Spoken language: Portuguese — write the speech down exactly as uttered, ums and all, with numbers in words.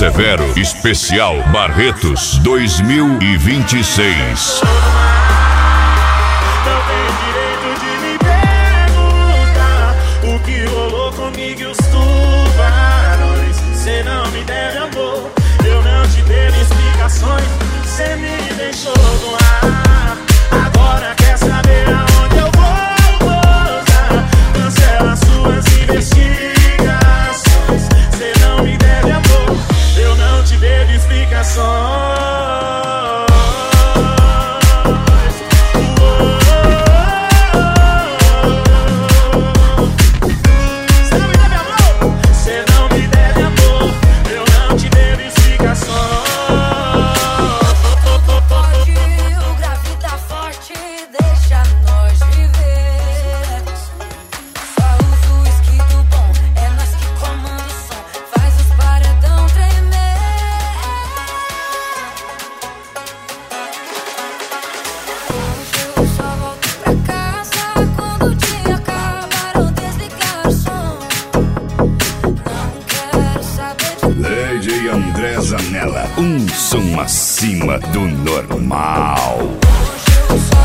Severo Especial Barretos dois mil e vinte e seis. Não tem direito de me perguntar o que rolou comigo e os tubarões. Cê não me deve amor, eu não te devo explicações. Cê me deixou no ar, agora quer saber aonde eu vou pousar. Cancela suas investigações. Cê não me deve amor, eu não te devo explicações. André Zanella, um som acima do normal. Hoje eu só